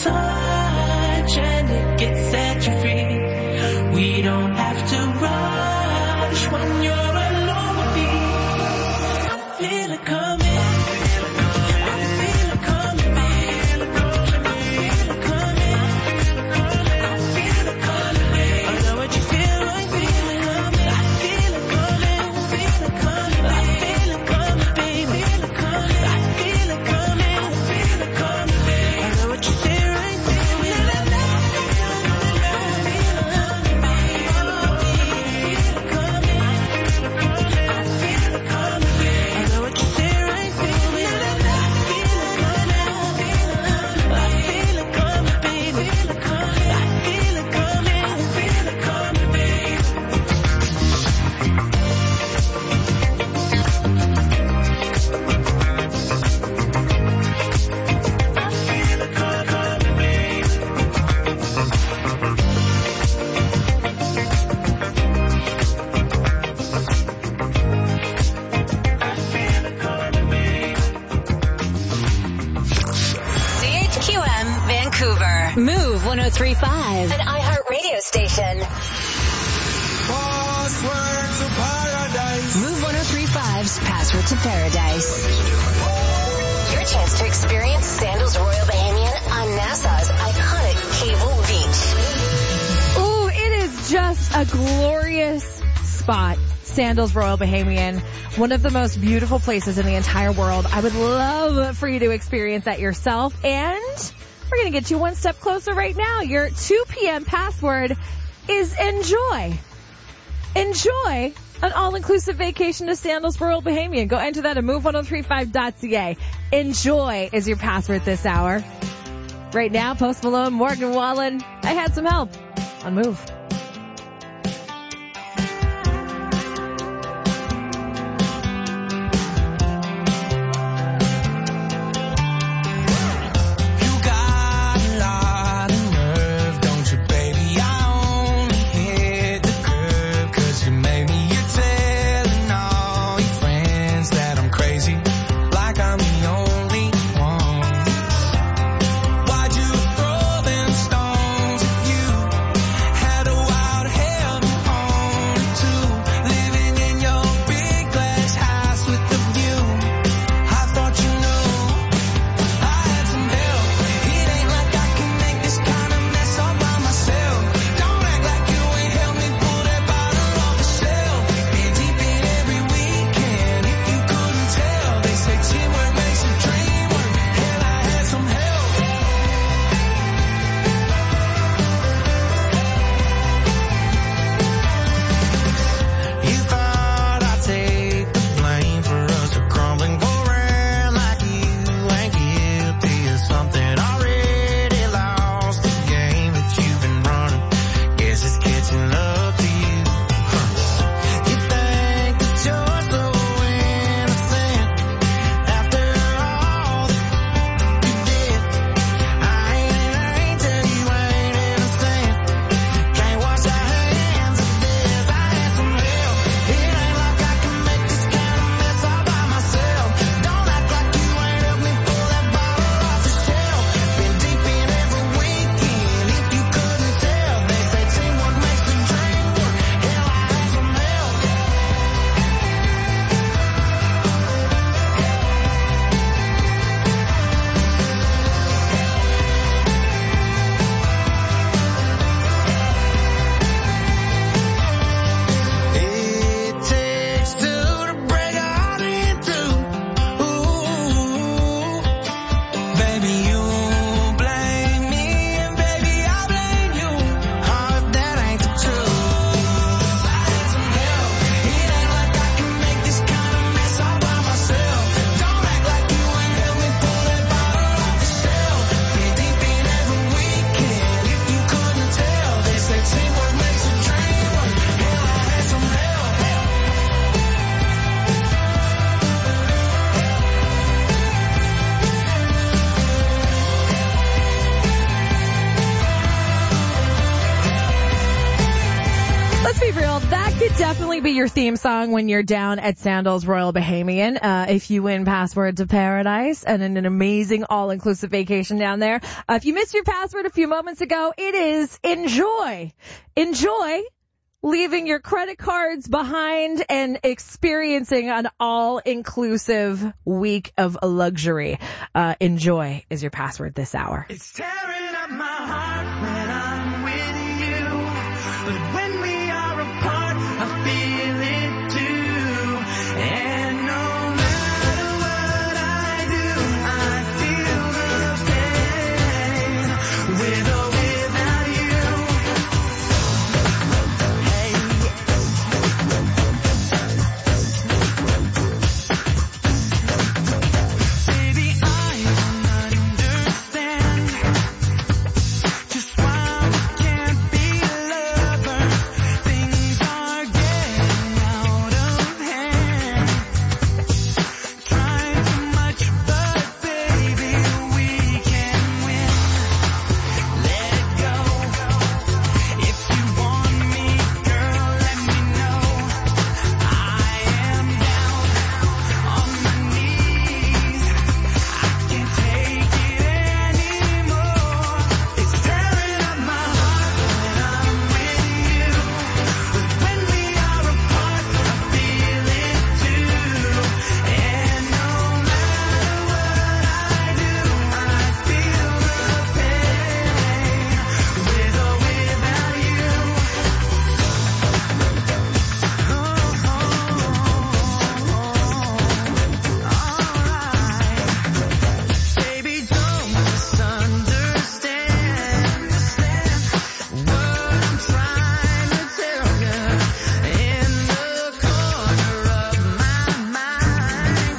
touch and it gets set you free. We don't have to rush when you're alone with me. I feel it coming. Move 103.5, an iHeartRadio station. Password to paradise. Move 103.5's Password to Paradise. Your chance to experience Sandals Royal Bahamian on NASA's iconic Cable Beach. Ooh, it is just a glorious spot. Sandals Royal Bahamian, one of the most beautiful places in the entire world. I would love for you to experience that yourself, and we're going to get you one step closer right now. Your 2 p.m. password is enjoy. Enjoy an all-inclusive vacation to Sandals Royal Bahamian. Go enter that at move1035.ca. Enjoy is your password this hour. Right now, Post Malone, Morgan Wallen. I had some help on Move. Could definitely be your theme song when you're down at Sandals Royal Bahamian. If you win Password to Paradise and an amazing all-inclusive vacation down there. If you missed your password a few moments ago, it is enjoy. Enjoy leaving your credit cards behind and experiencing an all-inclusive week of luxury. Enjoy is your password this hour. It's tearing up my heart when I'm with you, but when we are apart, I feel it too. And no matter what I do, I feel the pain with or without you. Hey. Baby, I don't understand just why we can't be lovers. Things are getting out of hand. Trying too much, but baby, we can win. Let it go. If you want me, girl, let me know. I am down on my knees. I can't take it anymore. It's tearing up my heart when I'm with you, but when we are apart, I feel it too. And no matter what I do, I feel the pain with or without you. Alright. Baby, don't misunderstand what I'm trying to tell you. In the corner of my mind,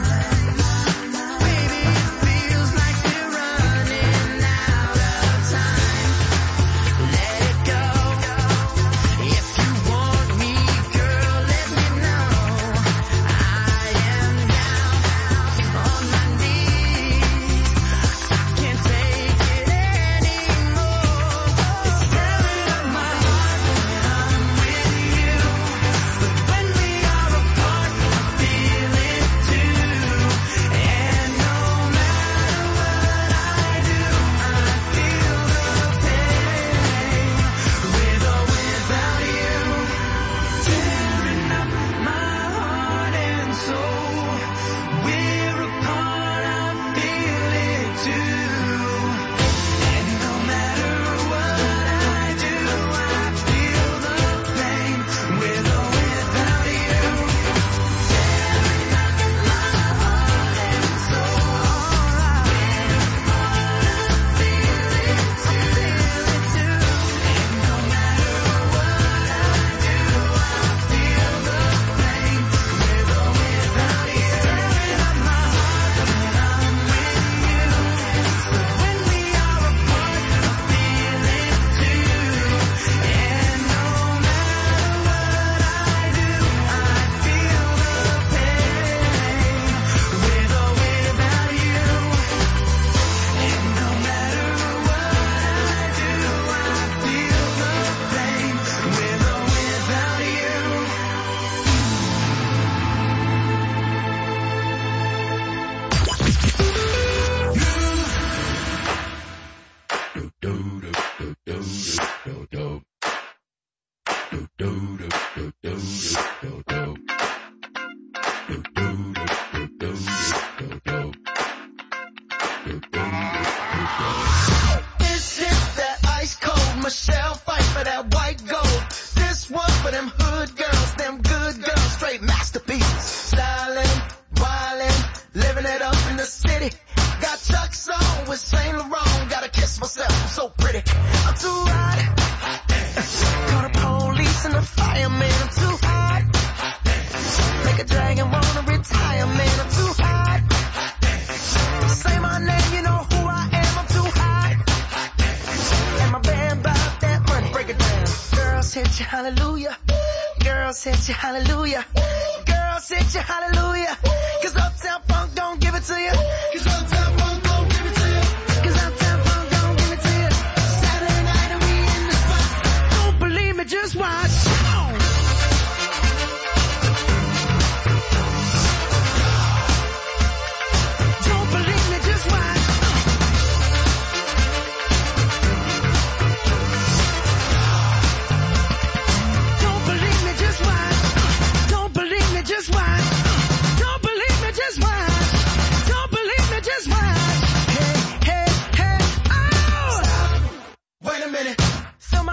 baby, it feels like we're running out of time. Let it go. If you want me, girl, let me know. I am down on my knees. I can't take it anymore. It's tearing up my heart when I'm with you, but when we are apart, I feel it too. And no matter what I do, I feel the pain with or without you. Tearing up my heart and soul. We're apart, I feel it too. And no matter what I do, I feel the pain with or without you. Tearing up my heart and soul. We're apart, I feel it too. And no matter what I do, I feel the pain with or without you. Tearing up my heart when I'm with you, but when we are apart, I feel it too. And no matter what I do, I feel the pain with or without you. And no matter what I do, I feel the pain with or without you. This is that ice cold Michelle fight for that white gold. This one for them hood girls, them good girls, straight masterpieces. Stylin', wildin', living it up in the city. Got Chuck's on with Saint Laurent. Gotta kiss myself, I'm so pretty. I'm too hot. Call the police and the fireman. I'm too hot. Make a dragon wanna retire, man. I'm too hot. Say my name, you know who I am. I'm too hot. And my band bought that money. Break it down. Girls hit you, hallelujah. Girls hit you, hallelujah. Girls hit you, hallelujah. 'Cause Uptown Funk don't give it to you. 'Cause Uptown Funk don't give it to you. 'Cause Uptown Funk don't give it to you. Saturday night and we in the spot. Don't believe me, just watch.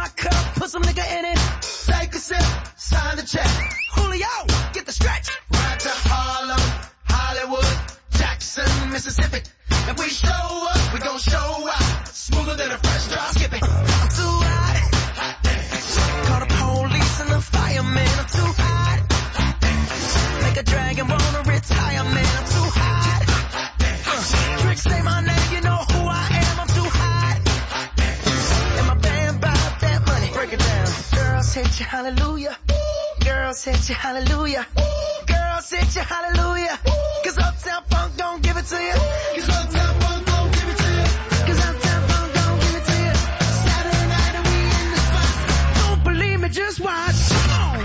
my cup, put some nigga in it. Take a sip, sign the check. Julio, get the stretch. Right to Harlem, Hollywood, Jackson, Mississippi. If we show up, we gon' show out. Smoother than a fresh drop skipping. I'm too hot. Call the police and the fireman. I'm too hot. Make a dragon wanna retire, man. I'm too hot. Tricks say my name, you know who I am. I'm too hot. And my band bought that money. Break it down. Girls hit you, hallelujah. Girls hit you, hallelujah. Girls hit you, hallelujah. Cause Uptown Funk don't give it to you. Cause Uptown Funk don't give it to you. Cause Uptown Funk don't give it to you. Saturday night and we in the spot. Don't believe me, just watch. Come on.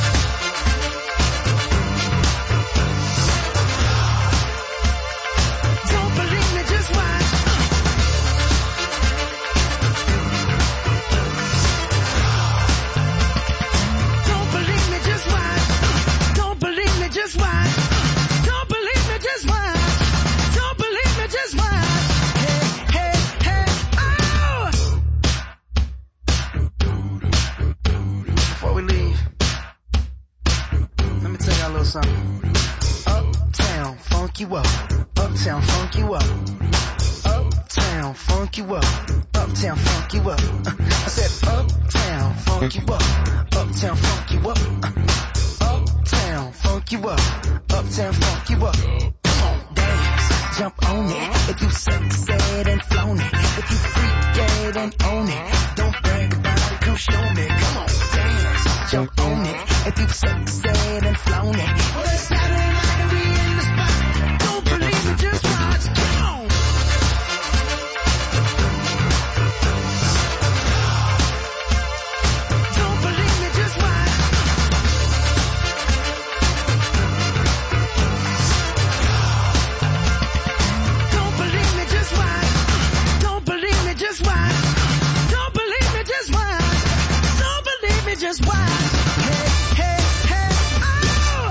Don't believe me, just watch. Don't believe me, just watch. Don't believe me, just watch. Don't believe me, just watch. Don't believe me, just watch. Hey, hey, hey, oh! Before we leave, let me tell y'all a little something. Uptown, funk you up. Uptown, funk you up. Uptown, funk you up. Uptown, funk you up. I said uptown, funk you up. Uptown, funk you up. Uptown, funk you up. Uptown, funk you up. Come on, dance, jump on it. If you succeed and flown it. If you freak dead and own it. Don't brag about it, come show me. Come on, dance, jump on it. If you succeed and flown it. Well, it's Saturday night and we in the spot. Don't believe it, just watch. Come on. Don't believe me, just watch. Don't believe me, just watch. Don't believe me, just watch. Don't believe me, just watch. Don't believe me, just watch. Hey, hey, hey, oh!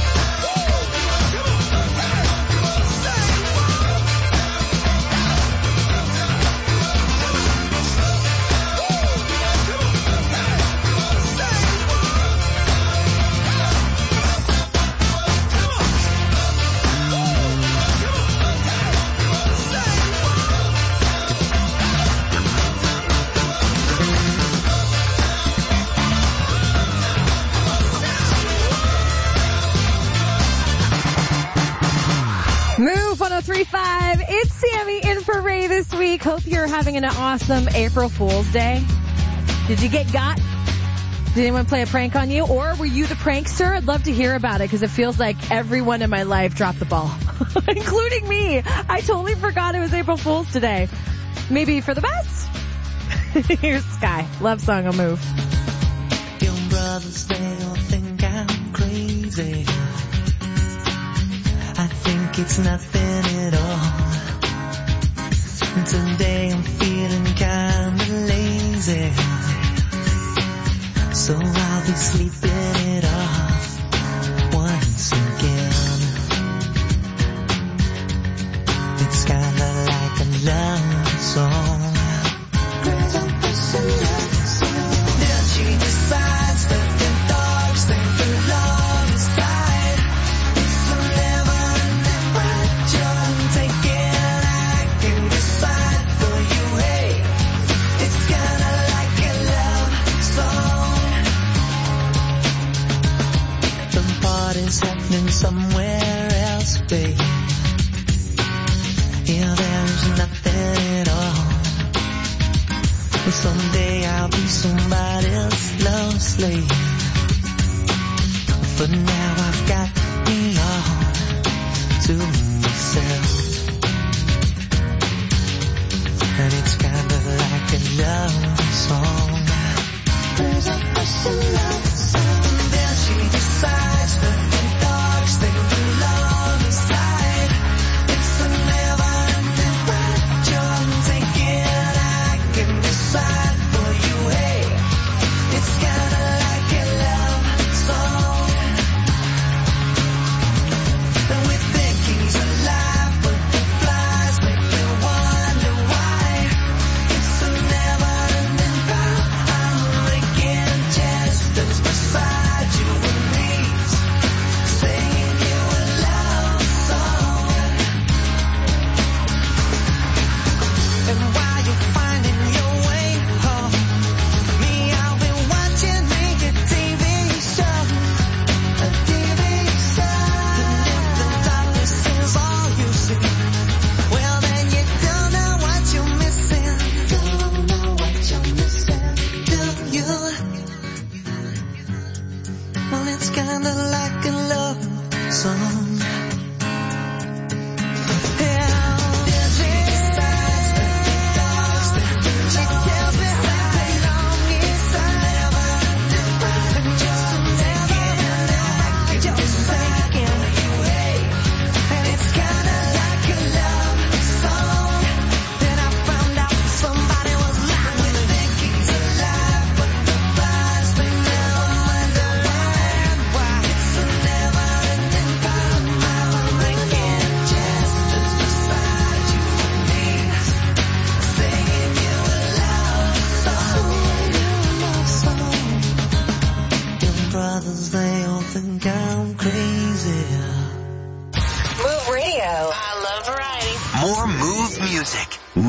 Move 103.5. It's Sammy in for Ray this week. Hope you're having an awesome April Fool's Day. Did you get got? Did anyone play a prank on you? Or were you the prankster? I'd love to hear about it because it feels like everyone in my life dropped the ball, including me. I totally forgot it was April Fool's today. Maybe for the best? Here's Sky. Love song on Move. Your brothers, they all think I'm crazy. I think it's nothing at all. Today I'm feeling kinda lazy. So I'll be sleeping it off once again. It's kinda like a love song. Then she decides that the dogs think the love is died. It's a never-ending journey. Take it, I can decide for you. Hey, it's kinda like a love song. The party's happening somewhere else, babe. Yeah, there's nothing at all. Someday I'll be somebody's love slave. For now I've got me all to myself. And it's kinda like a love song. There's a person love song. Then she decides that the dogs think the love is died. It's a never-ending journey. Take it, I can decide for you. Hey, it's kinda like a love song. And we think he's alive, but the flies make me wonder why. It's a never-ending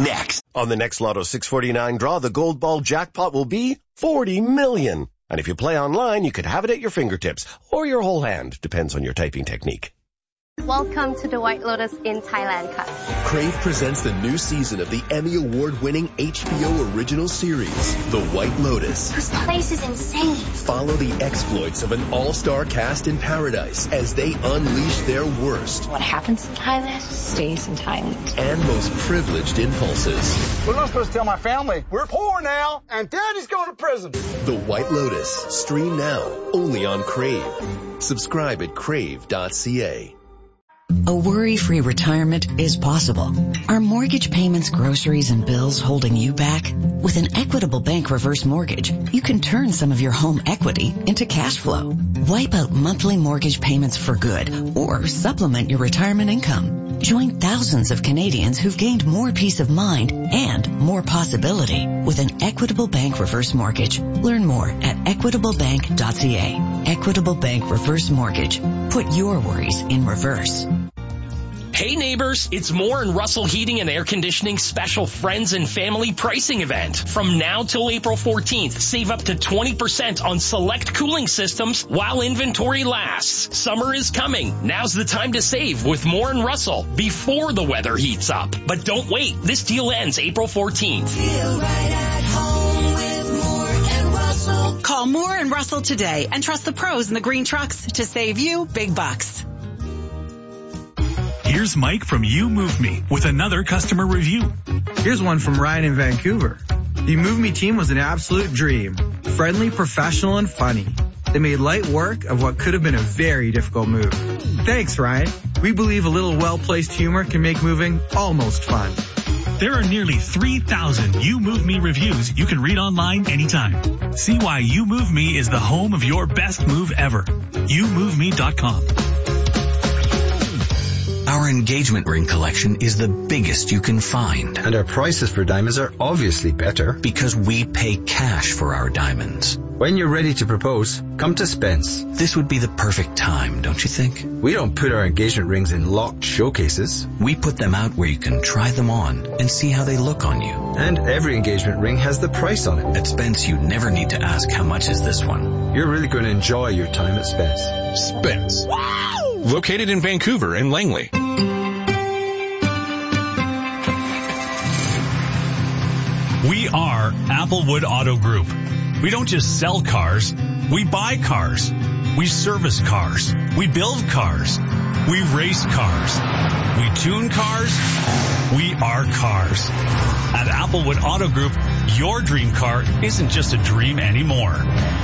next. On the next Lotto 649 draw, the gold ball jackpot will be $40 million. And if you play online, you could have it at your fingertips or your whole hand. Depends on your typing technique. Welcome to the White Lotus in Thailand ค่ะ Crave presents the new season of the Emmy Award-winning HBO original series, The White Lotus. This place is insane. Follow the exploits of an all-star cast in paradise as they unleash their worst What happens in Thailand stays in Thailand. and most privileged impulses. We're not supposed to tell my family. We're poor now, and Daddy's going to prison. The White Lotus. Stream now, only on Crave. Subscribe at crave.ca. A worry-free retirement is possible. Are mortgage payments, groceries, and bills holding you back? With an Equitable Bank reverse mortgage, you can turn some of your home equity into cash flow. Wipe out monthly mortgage payments for good or supplement your retirement income. Join thousands of Canadians who've gained more peace of mind and more possibility with an Equitable Bank reverse mortgage. Learn more at equitablebank.ca. Equitable Bank reverse mortgage. Put your worries in reverse. Hey neighbors, it's Moore and Russell Heating and Air Conditioning special friends and family pricing event. From now till April 14th, save up to 20% on select cooling systems while inventory lasts. Summer is coming. Now's the time to save with Moore and Russell before the weather heats up. But don't wait. This deal ends April 14th. Feel right at home with Moore and Russell. Call Moore and Russell today and trust the pros in the green trucks to save you big bucks. Here's Mike from You Move Me with another customer review. Here's one from Ryan in Vancouver. The You Move Me team was an absolute dream. Friendly, professional, and funny. They made light work of what could have been a very difficult move. Thanks, Ryan. We believe a little well-placed humor can make moving almost fun. There are nearly 3,000 You Move Me reviews you can read online anytime. See why You Move Me is the home of your best move ever. YouMoveMe.com. Our engagement ring collection is the biggest you can find. And our prices for diamonds are obviously better. Because we pay cash for our diamonds. When you're ready to propose, come to Spence. This would be the perfect time, don't you think? We don't put our engagement rings in locked showcases. We put them out where you can try them on and see how they look on you. And every engagement ring has the price on it. At Spence, you never need to ask how much is this one. You're really going to enjoy your time at Spence. Spence. Wow! Located in Vancouver and Langley. We are Applewood Auto Group. We don't just sell cars, we buy cars. We service cars. We build cars. We race cars. We tune cars. We are cars. At Applewood Auto Group, your dream car isn't just a dream anymore.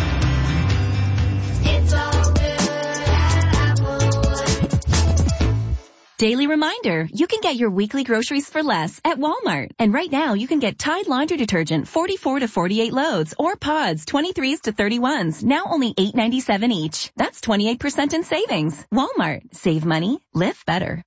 It's all good at Applewood. Daily reminder, you can get your weekly groceries for less at Walmart. And right now, you can get Tide laundry detergent 44 to 48 loads or pods 23s to 31s, now only $8.97 each. That's 28% in savings. Walmart. Save money. Live better.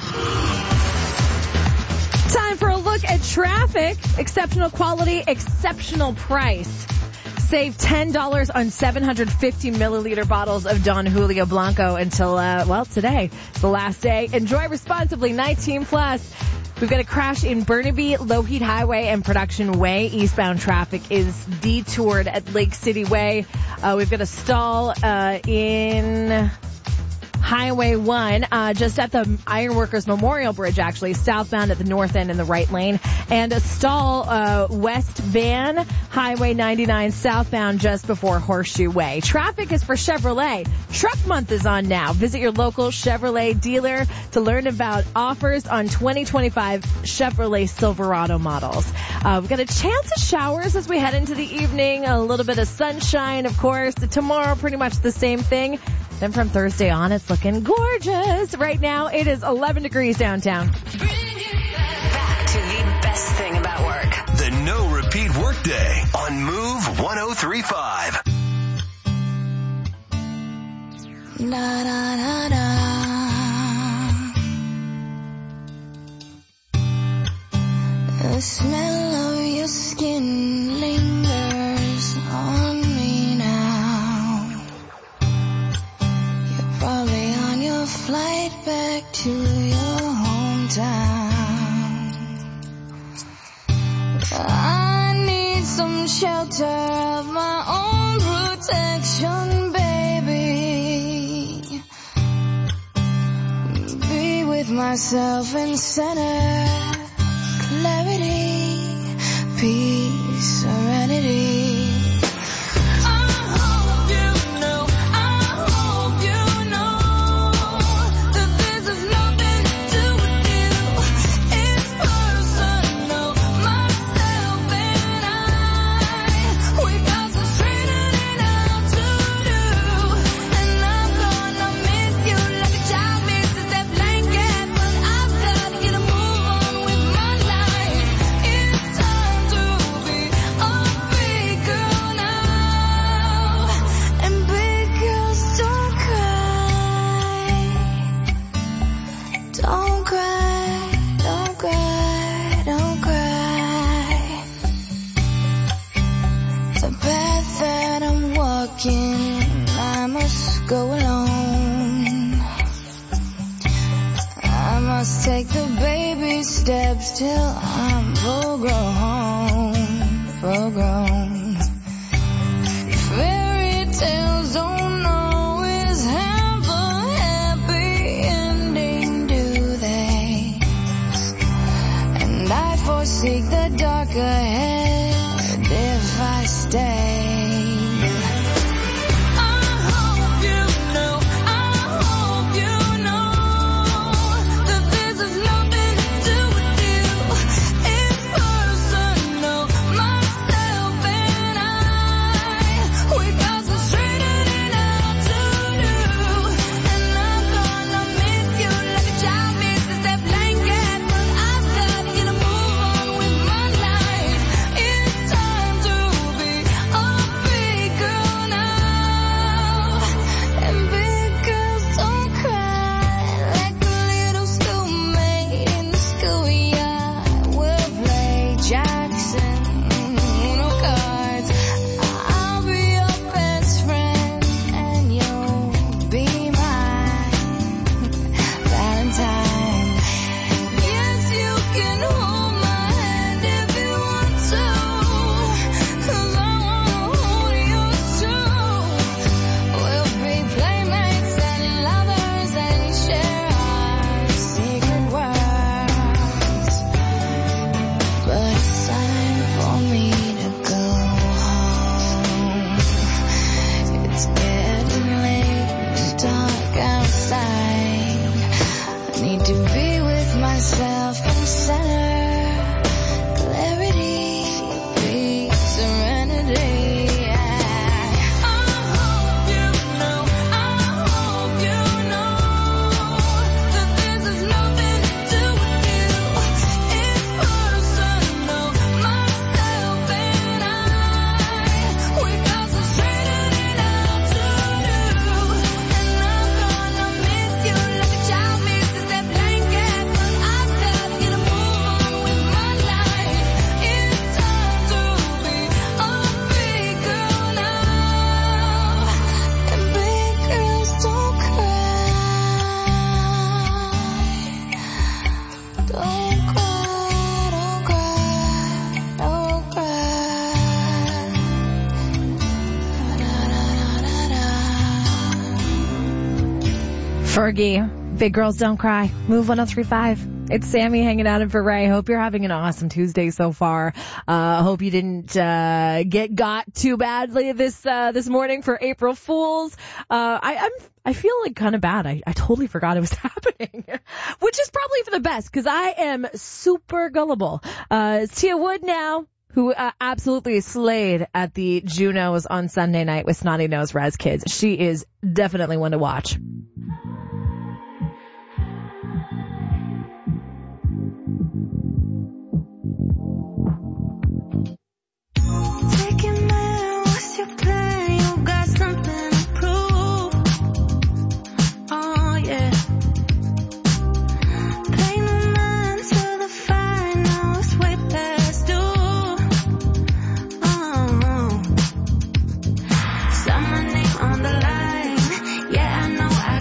Time for a look at traffic. Exceptional quality, exceptional price. Save $10 on 750 milliliter bottles of Don Julio Blanco until, today. It's the last day. Enjoy responsibly, 19 plus. We've got a crash in Burnaby, Lougheed Highway and Production Way. Eastbound traffic is detoured at Lake City Way. We've got a stall in Highway 1, just at the Ironworkers Memorial Bridge, actually, southbound at the north end in the right lane. And a stall west van, Highway 99, southbound just before Horseshoe Way. Traffic is for Chevrolet. Truck Month is on now. Visit your local Chevrolet dealer to learn about offers on 2025 Chevrolet Silverado models. We've got a chance of showers as we head into the evening. A little bit of sunshine, of course. Tomorrow, pretty much the same thing. Then from Thursday on, it's looking gorgeous. Right now, it is 11 degrees downtown. Back to the best thing about work. The No Repeat Workday on Move 103.5. Da, da, da, da. The smell of your skin lingers on me now. You're probably on your flight back to your hometown. and shelter of my own protection, baby. Be with myself in center, clarity, peace, serenity. I must go alone. I must take the baby steps till I'm full grown. Fairy tales don't always have a happy ending, do they? And I foresee the dark ahead if I stay. Fergie, Big Girls Don't Cry, Move 103.5. It's Sammy hanging out in for Ray. Hope you're having an awesome Tuesday so far. Hope you didn't get got too badly this morning for April Fools. I feel like kind of bad. I totally forgot it was happening, which is probably for the best because I am super gullible. It's Tia Wood now, who absolutely slayed at the Junos on Sunday night with Snotty Nose Raz Kids. She is definitely one to watch. On the line, yeah, I know I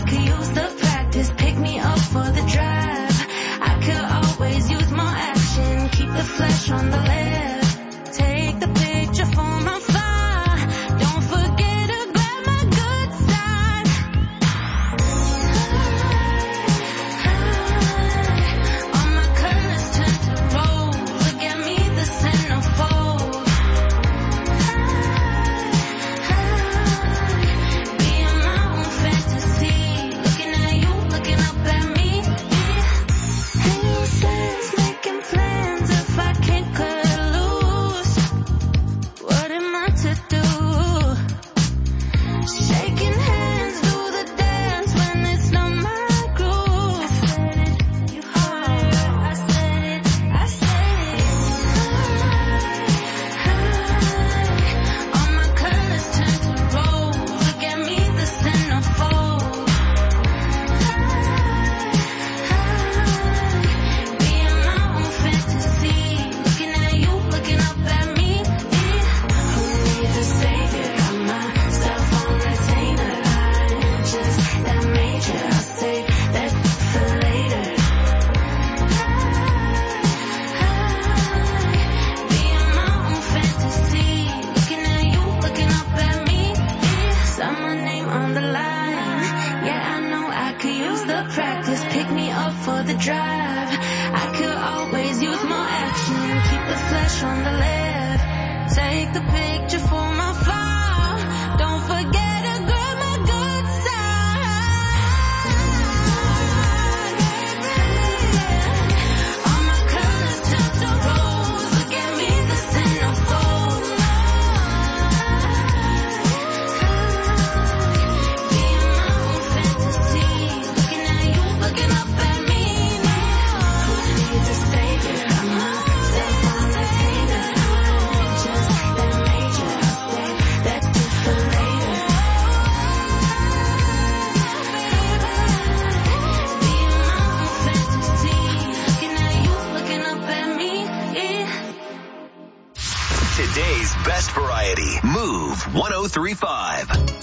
103.5.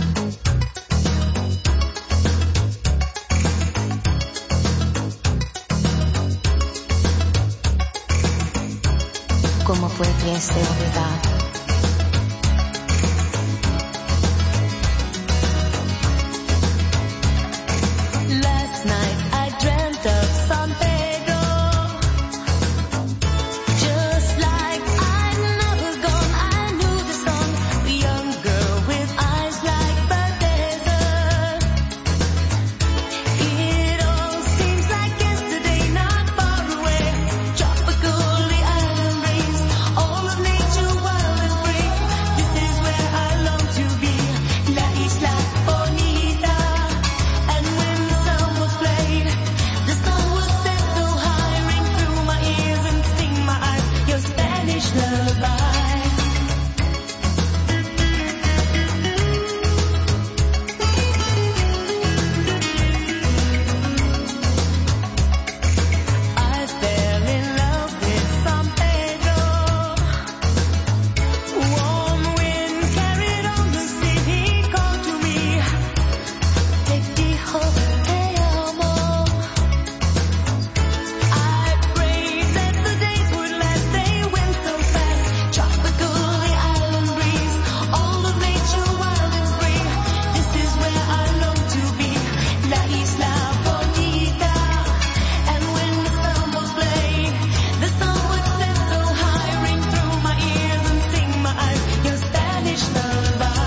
¿Cómo fue que este olvidar? Last night I dreamt of San Pedro, just like I'd never gone. I knew the song, the young girl with eyes like the desert. It all seems like yesterday, not far away. Tropical, the island breeze, all of nature wild and free. This is where I long to be, La Isla Bonita. And when the sun was played, the sun was set so high, ring through my ears and sting my eyes, your Spanish lullaby. I fell in love with San Pedro. Warm wind carried on the sea, he called to me. Te dijo te amo. I prayed that the days would last, they went so fast. Tropical, the island breeze, all of nature wild and free. This is where I long to be, La Isla Bonita. And when the sun was played, the sun would set so high, ring through my ears and sting my eyes, your Spanish lullaby.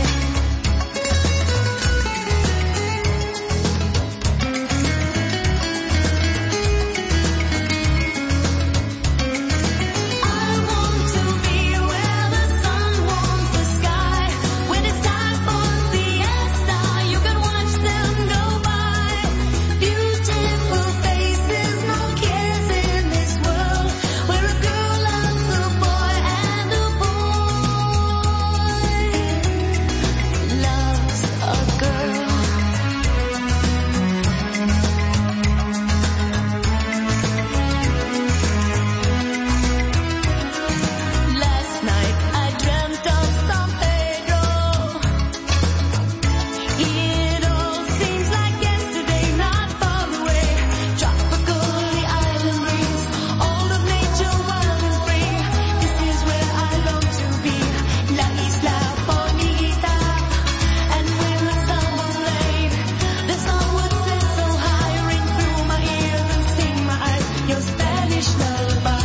I want to be where the sun warms the sky. When it's time for siesta, you can watch them go by. Beautiful faces, no cares in this world, where a girl loves a boy and a boy loves a girl. Last night I dreamt of San Pedro. It all seems like yesterday, not far away. Tropical, the island breeze, all of nature wild and free. This is where I long to be, La Isla Bonita. And when the sun was laid, the sun would set so high, ring through my ears and sting my eyes, your Spanish lullaby.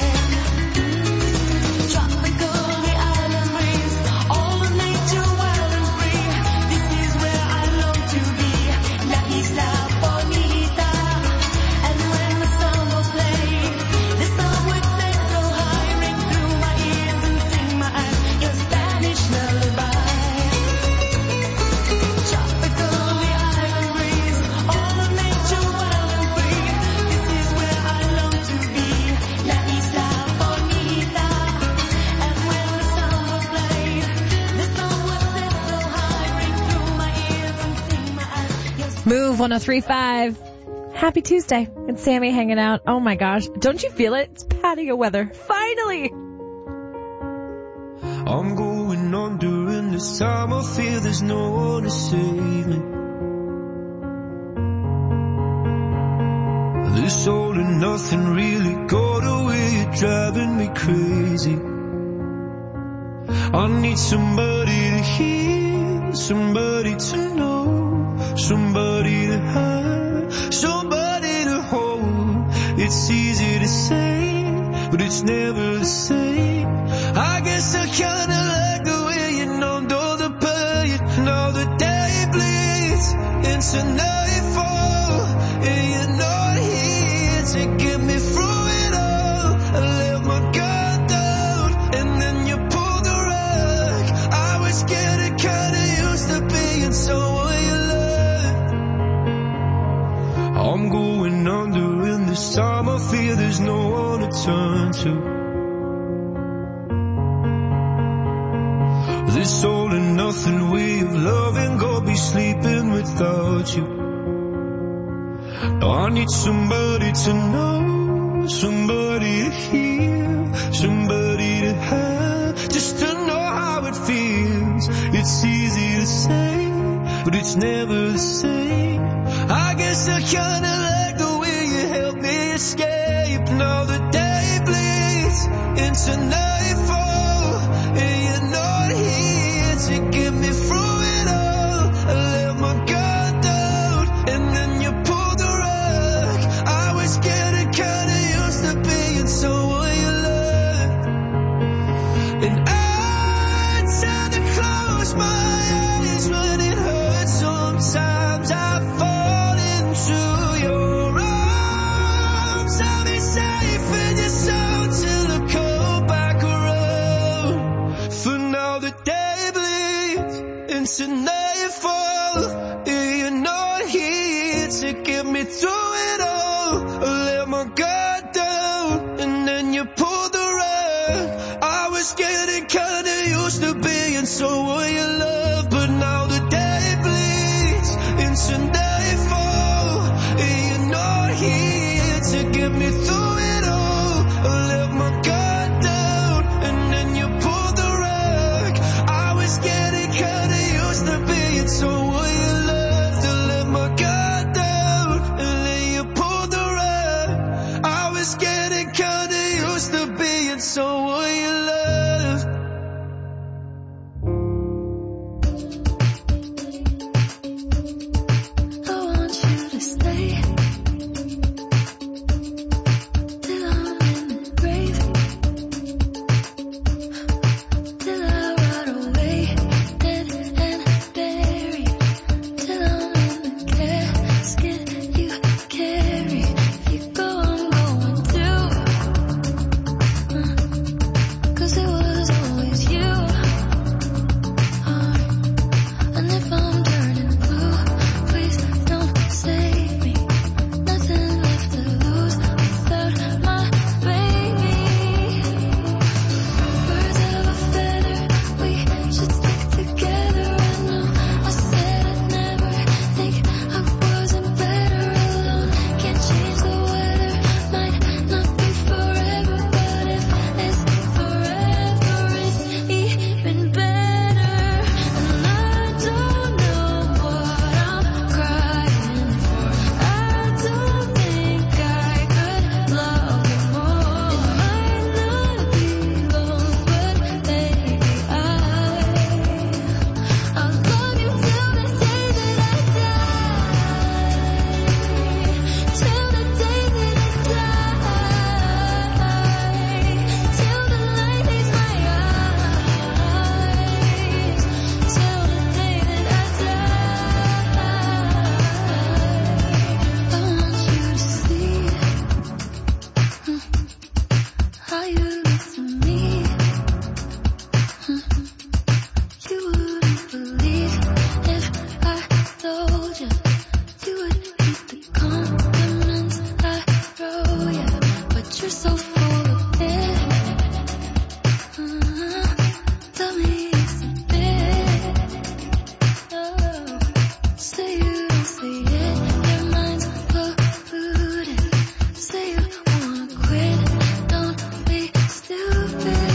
Tropical, the island breeze, all of nature wild and free. This is where I long to be, La Isla Bonita. And when the sun was laid, the sun would set so high, ring through my ears and sting my eyes, your Spanish lullaby. Tropical, the island breeze, all of nature wild and free. This is where I long to be, La Isla Bonita. And when the sun was laid, the sun would set so high, ring through my ears and sting my eyes, your Move 103.5. Happy Tuesday. It's Sammy hanging out. Oh my gosh. Don't you feel it? It's patio weather. Finally. I'm going on during this time. I feel there's no one to save me. This all and nothing really got away. You're driving me crazy. I need somebody to hear, somebody to know, somebody to have, somebody to hold. It's easy to say, but it's never the same. I guess I kinda like the way you numbed all the pain. Now the day bleeds into nightfall, and you're not here to get me through it all. I let my guard down, and then you pulled the rug. I was getting kinda used to being someone you loved. I'm going under, and this time I feel there's no one to turn to. This all and nothing way of loving, go be sleeping without you. I need somebody to know, somebody to hear, somebody to have, just to know how it it feels. It's easy to say, but it's never the same. I guess I kinda like the way you help me escape. Now the day bleeds into nightfall, and you're not here to get me through it all. I let my guard down, and then you pulled the rug. I was getting kinda used to being someone you loved, and I tend to close my eyes when it hurts. Sometimes I fall into your arms. I'll be safe in your soul till I come back around. For now the day bleeds into nightfall, and you're not here to get me through it all. I let my guard down, and then you pulled the rug. I was getting kinda used to being someone you love, but now the day bleeds into nightfall, and you're not here to get me through it all. I let my guard down, and then you pulled the rug. I was getting kinda used to being someone you loved. I let my guard down, and then you pulled the rug. I was getting kinda used to being someone you loved. I want you to stay till I'm in the grave, till I rot away, dead and buried, till I'm in the casket you carry. If you go, I'm going too, 'cause it was always you. And if I'm turning blue, please don't save me. Nothing left to lose without my baby. Birds of a feather, we should stick together. I know I said I'd never think I wasn't better alone. Can't change the weather, might not be forever, but if it's forever, it's even better. And I don't know what I'm crying for. I don't think I could love you more. It might not be long, but baby, I'll love you till the day that I die. Till the day that I die. Till the light leaves my eyes. Till the day that I die. I want you to see how you look to me. You wouldn't believe if I told you. You would hate the compliments I wrote you, but you're so full of it. Tell me it's a bit. Say you don't say it, your mind's polluted. Say you wanna quit, don't be stupid.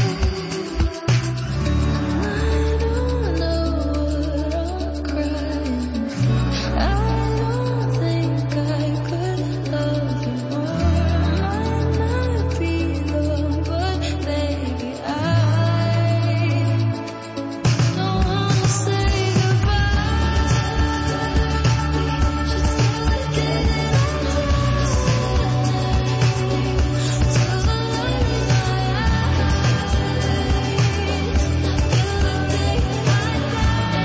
I don't know what I'm crying for. I don't think I could love you more. Might not be long, but baby, I don't wanna say goodbye. We should still together till the light in my eyes. Till the day I die,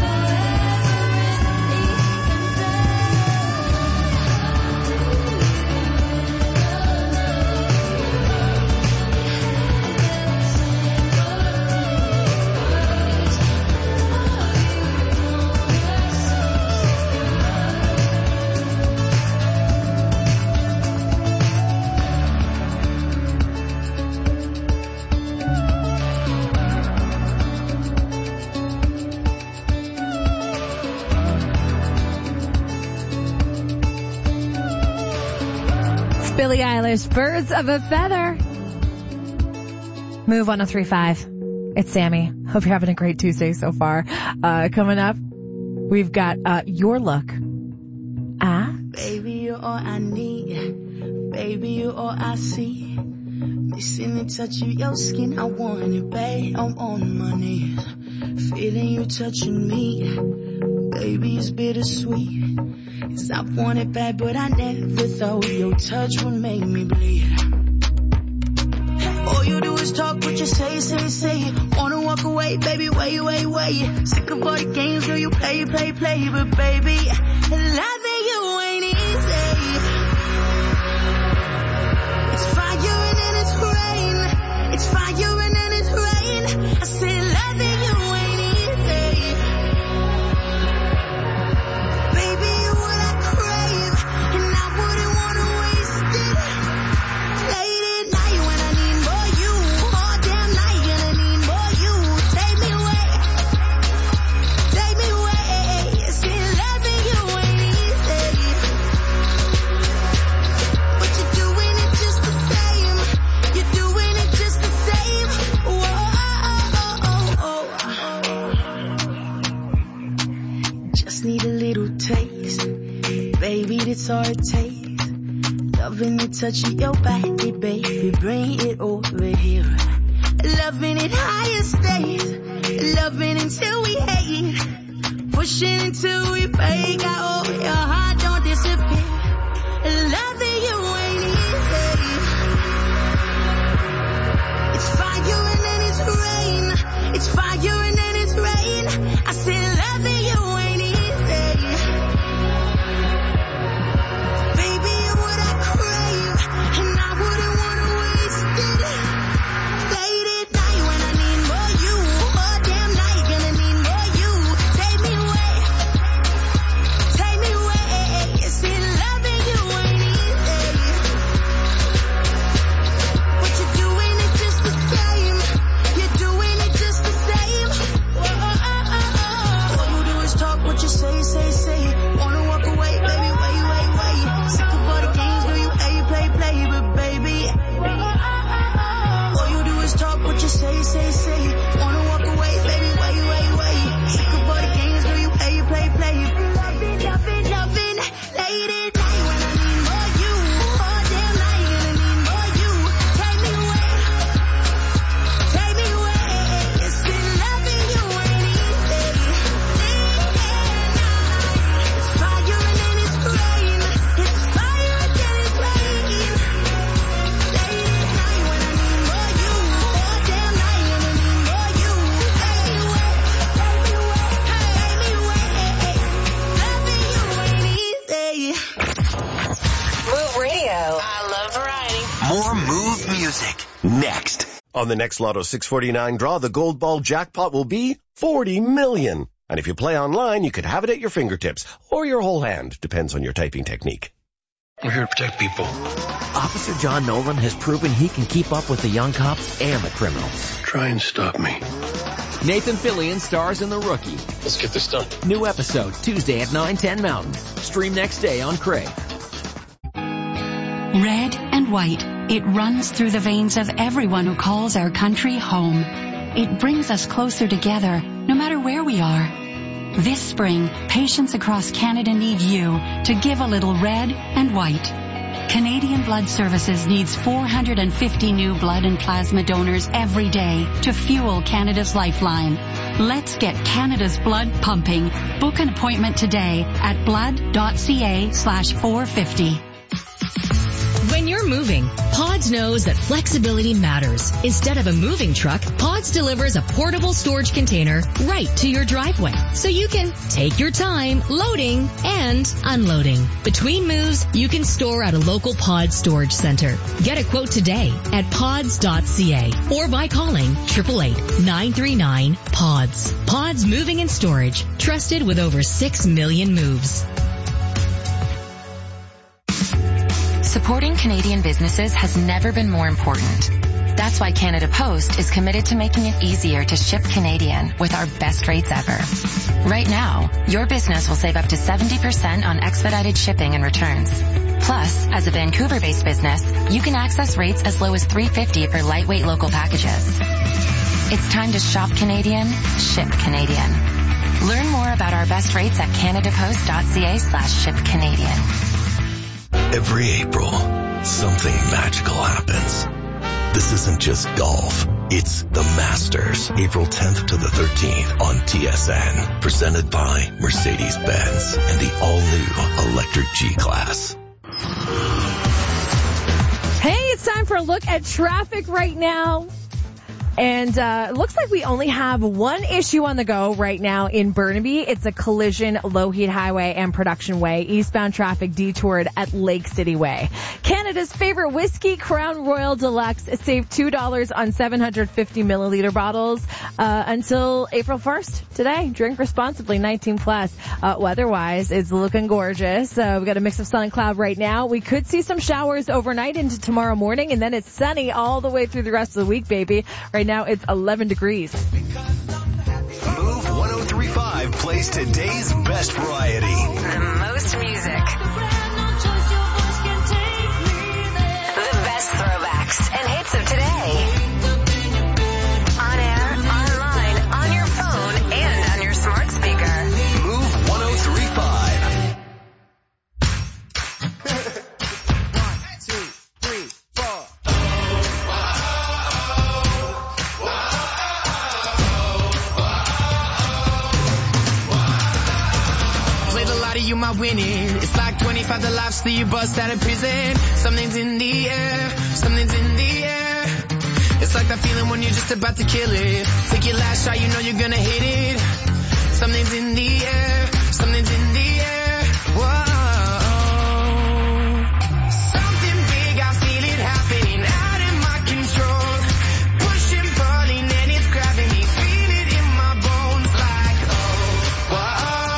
Billie Eilish, Birds of a Feather. Move 103.5. It's Sammy. Hope you're having a great Tuesday so far. Coming up, we've got Your Look. Baby, you're all I need. Baby, you're all I see. Missing the touch of your skin, I want it, babe. I'm on my knees, feeling you touching me. Baby, it's bittersweet. 'Cause I want it bad, but I never thought your touch would make me bleed. All you do is talk, what you say. Wanna walk away, baby, wait. Sick of all the games, girl, you play. But baby, loving you ain't easy. It's fire and then it's rain. It's fire and then it's rain. I said loving you ain't easy. Baby, you're what I crave, and I wouldn't wanna waste it. Late at night when I need more you, all damn night gonna need more you. Take me away. See, loving you ain't easy, but you're doing it just the same. You're doing it just the same. Whoa. Just need a little taste, baby, that's all it takes. Loving the touch of your body, baby, bring it over here. Loving it higher stays, loving until we hate, pushing until we break. I hope your heart don't disappear. Loving you ain't easy. It's fire and then it's rain. It's fire and then it's rain. I said loving you ain't easy. Baby, you're what I crave, and I wouldn't wanna waste it. Late at night when I need more you, all damn night gonna need more you. Take me away. See, loving you ain't easy, but you're doing it just the same. You're doing it just the same. All you do is talk, what you say. Wanna walk away, baby, wait. Sick of all the games, girl, you play. But baby, all you do is talk, what you say. Wanna walk away, baby, wait. Sick of all the games, girl, you play. Loving, late at night when I need more you, all damn night gonna need more you. Take me away. See, loving you ain't easy. It's fire and then it's rain. It's fire and then it's rain. Late at night when I need more you, all damn night gonna need more you. Take me away. Loving you ain't easy. Move Radio. I love variety. More Move music next. On the next Lotto 649 draw, the Gold Ball jackpot will be 40 million. And if you play online, you could have it at your fingertips or your whole hand. Depends on your typing technique. We're here to protect people. Officer John Nolan has proven he can keep up with the young cops and the criminals. Try and stop me. Nathan Fillion stars in The Rookie. Let's get this done. New episode Tuesday at 9:10 Mountain. Stream next day on Crave. Red and white, it runs through the veins of everyone who calls our country home. It brings us closer together, no matter where we are. This spring, patients across Canada need you to give a little red and white. Canadian Blood Services needs 450 new blood and plasma donors every day to fuel Canada's lifeline. Let's get Canada's blood pumping. Book an appointment today at blood.ca/450. When you're moving, Pods knows that flexibility matters. Instead of a moving truck, Pods delivers a portable storage container right to your driveway, so you can take your time loading and unloading. Between moves, you can store at a local Pods storage center. Get a quote today at pods.ca or by calling 888-939-PODS. Pods Moving and Storage, trusted with over 6 million moves. Supporting Canadian businesses has never been more important. That's why Canada Post is committed to making it easier to ship Canadian with our best rates ever. Right now, your business will save up to 70% on expedited shipping and returns. Plus, as a Vancouver-based business, you can access rates as low as $3.50 for lightweight local packages. It's time to shop Canadian, ship Canadian. Learn more about our best rates at canadapost.ca/shipcanadian. Every April, something magical happens. This isn't just golf. It's the Masters, April 10th to the 13th on TSN. Presented by Mercedes-Benz and the all-new electric G-Class. Hey, it's time for a look at traffic right now. And it looks like we only have one issue on the go right now in Burnaby. It's a collision, Lougheed Highway and Production Way. Eastbound traffic detoured at Lake City Way. Canada's favorite whiskey, Crown Royal Deluxe, save $2 on 750 milliliter bottles until April 1st. Today, drink responsibly, 19 plus. Weather-wise, it's looking gorgeous. We've got a mix of sun and cloud right now. We could see some showers overnight into tomorrow morning, and then it's sunny all the way through the rest of the week, baby. Right now it's 11 degrees. Move 1035 plays today's best variety. The most music. The best throwbacks and hits of today. On air, online, on your phone, and on your smart speaker. Move 1035. 1, 2, 3, 4. You might win it. It's like 25 the lives that you bust out of prison. Something's in the air. Something's in the air. It's like that feeling when you're just about to kill it. Take your last shot, you know you're gonna hit it. Something's in the air. Something's in the air. Whoa. Something big, I feel it happening out of my control. Pushing, pulling, and it's grabbing me. Feel it in my bones like, oh, whoa.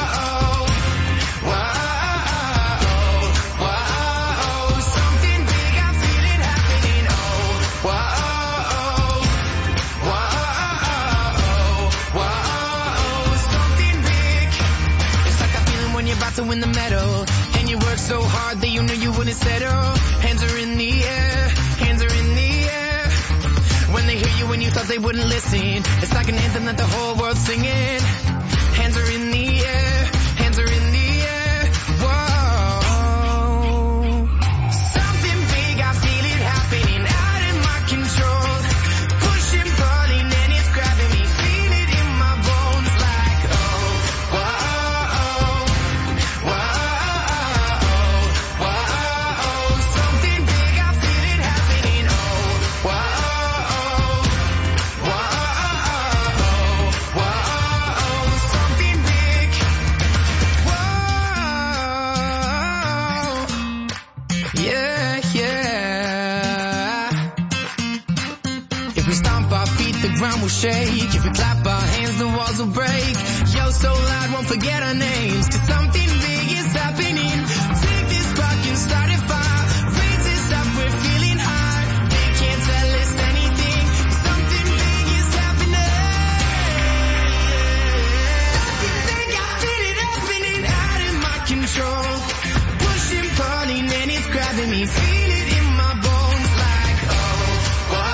To win the medal, and you work so hard that you knew you wouldn't settle. Hands are in the air, hands are in the air. When they hear you when you thought they wouldn't listen, it's like an anthem that the whole world's singing. Hands are in the air, hands are in the air. Whoa. Something big, I feel it happening out of my control. Pushing, pulling, and it's grabbing me. Feel it in my bones like, oh, whoa. Ground will shake. If we clap our hands, the walls will break. Yo, so loud, won't forget our names. 'Cause something big is happening. Take this spark and start a fire. Raise this up, we're feeling high. They can't tell us anything. Something big is happening. Something big, I feel it happening out of my control. Pushing, pulling, and it's grabbing me. Feel it in my bones like, oh, whoa.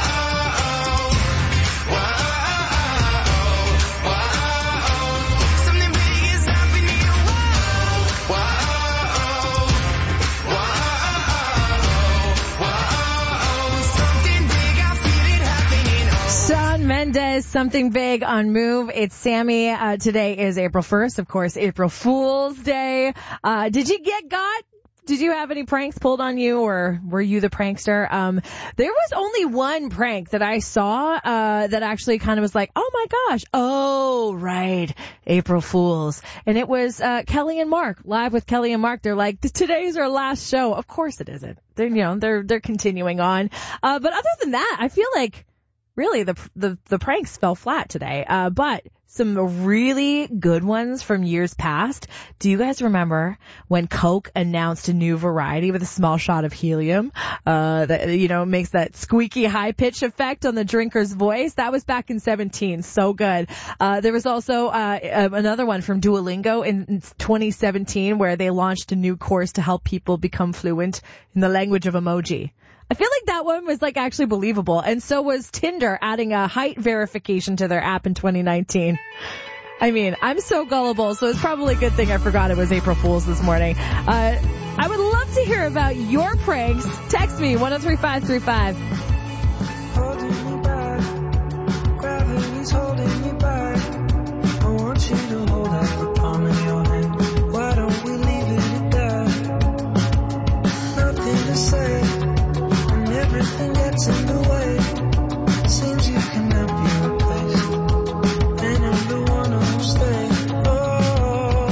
Mendes, Something Big on Move. It's Sammy. Today is April 1st, of course, April Fool's Day. Did you get got? Did you have any pranks pulled on you, or were you the prankster? There was only one prank that I saw that actually kind of was like, oh my gosh, oh right, April Fools. And it was Kelly and Mark, live with Kelly and Mark. They're like, today's our last show. Of course it isn't. They're continuing on. But other than that, I feel like really the pranks fell flat today. But some really good ones from years past. Do you guys remember when Coke announced a new variety with a small shot of helium that makes that squeaky high pitch effect on the drinker's voice? That was back in 2017. So good. There was also another one from Duolingo in 2017 where they launched a new course to help people become fluent in the language of emoji. I feel like that one was like actually believable. And so was Tinder adding a height verification to their app in 2019. I mean, I'm so gullible, so it's probably a good thing I forgot it was April Fool's this morning. I would love to hear about your pranks. Text me, 103535. Holding me back, gravity's holding me back. I want you to hold out the palm of your hand. Why don't we leave it at that? Nothing to say, and everything gets in the way. Seems you cannot be replaced, and I'm the one who'll stay. Oh,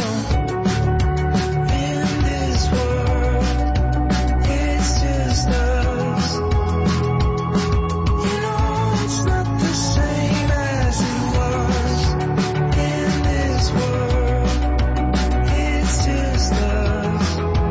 in this world, it's just us. You know it's not the same as it was. In this world, it's just us.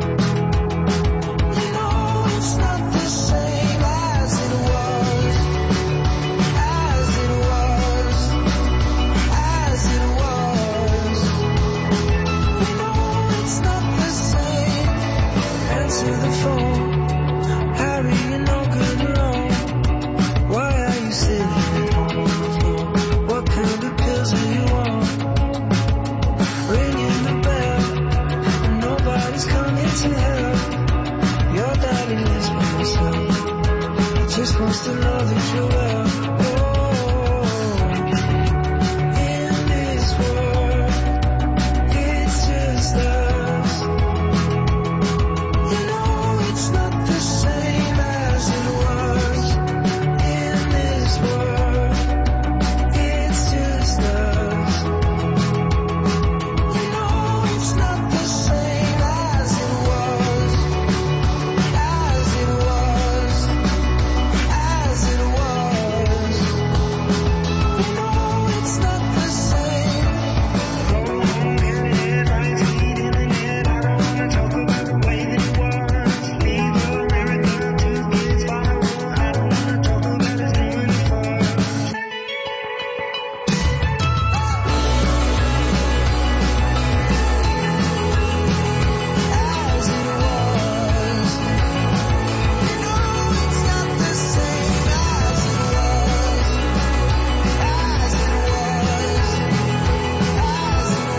You know it's not the same as it was. As it was. As it was. You know it's not the same. Answer the phone. Harry, you're no good alone. Why are you sitting at home on the floor? What kind of pills are you on? Ringing the bell, and nobody's coming to help. Your daddy lives by himself. He just wants to know that you're well. Oh, in this world, it's just us. You know it's not the same as it was. In this world, it's just us. You know it's not the same as it was. As it was. As it was. You know it's not the same. I don't wanna talk about the way that it was. Leave America to kids by one. I don't wanna talk about us doing it first. As it was. You know it's not the same as it was. As it was. As it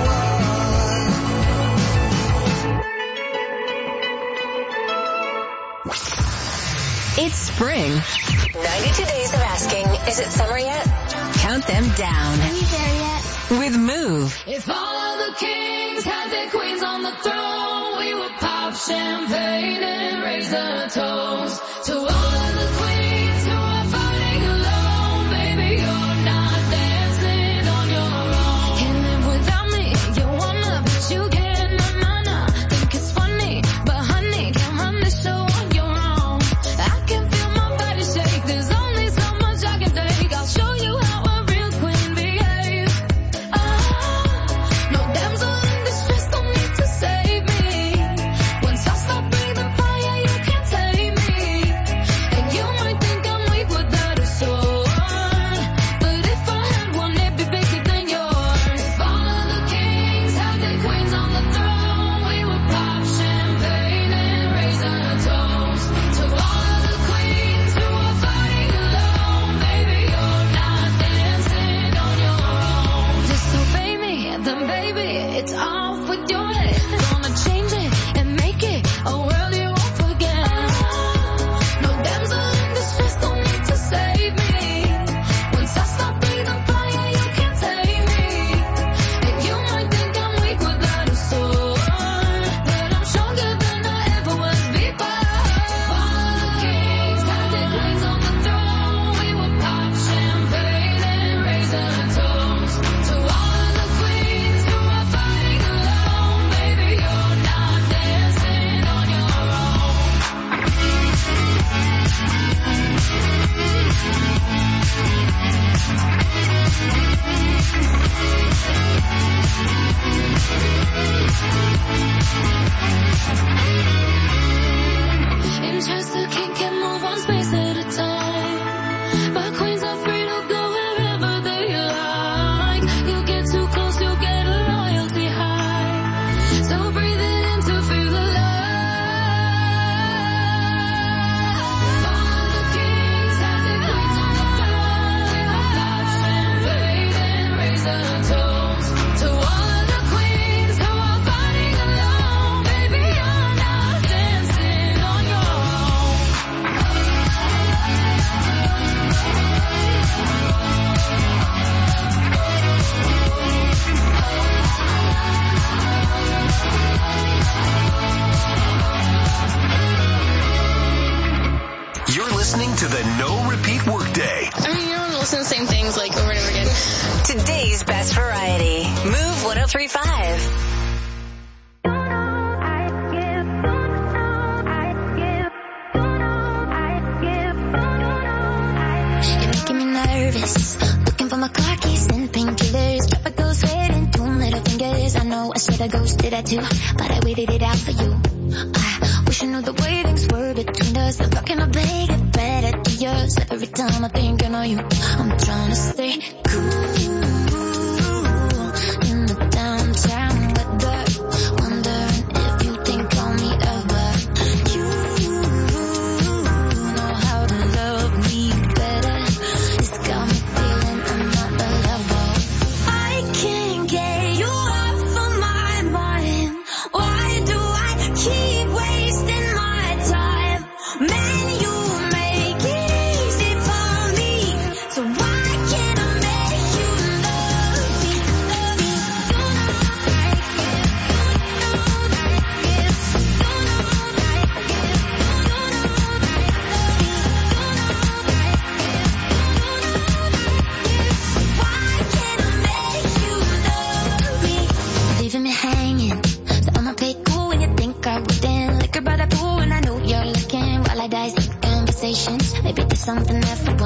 was. It's spring. 92 days of asking, is it summer yet? Count them down. Are we there yet? With Move. If all of the kings had their queens on the throne, we would pop champagne and raise a toast to all of the queens who are fighting alone. Baby, you're not dancing on your own. Can't live without me. You wanna, but you can't. Nah. Think it's funny, but honey, can't run the show on your own. I can feel my body shake. There's only so much I can take. I'll show you how a real queen behaves. No damsel in distress, don't need to save me. Once I stop breathing fire, you can't tame me. And you might think I'm weak without a sword, but if I had one, it'd be bigger than yours. If all of the kings had their queens on the throne, we would pop champagne and raise a toast to all of the queens who are fighting alone. Baby, you're not dancing on your own. Disobey me, then baby, it's off with your head. Gonna change it and make it a world you won't forget. No damsel in distress, don't need to save me. Once I stop breathing fire, you can't tame me. And you might think I'm weak without a sword, but I'm stronger than I ever was before. All of the kings had their queens on the throne. We would pop champagne and raise a toast to all of the queens who are fighting alone. Baby, you're not dancing on your own. Interest the king can move one space at a time, but queens are free to go wherever they like. You get too close, you'll get a loyalty high. So breathe it in to feel alive. 103.5. You're making me nervous. Looking for my car keys and painkillers. Drop a ghost sweating, 2 middle fingers. I know I said I ghosted that too, but I waited it out for you. I wish I knew the way things were between us. I'm rocking a bag of better to yours. Every time I think I know you, I'm trying to stay cool in the downtown weather. Wondering if you think on me ever. You know how to love me better. It's got me feeling I'm not lovable. I can't get you off of my mind. Why do I keep wasting my time? Man, you make it easy for me. So why can't I make you love me? Love me. Leaving me hanging, so I'ma play cool when you think I wouldn't. Liquor by the pool and I know you're looking while I dissect conversations. Maybe there's something there for